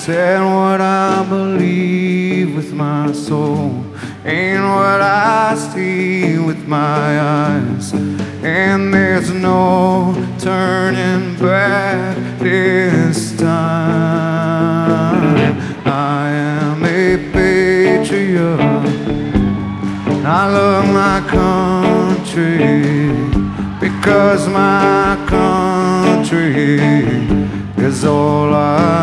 Said what I believe with my soul ain't what I see with my eyes, and there's no turning back this time. I am a patriot, I love my country because my country is all I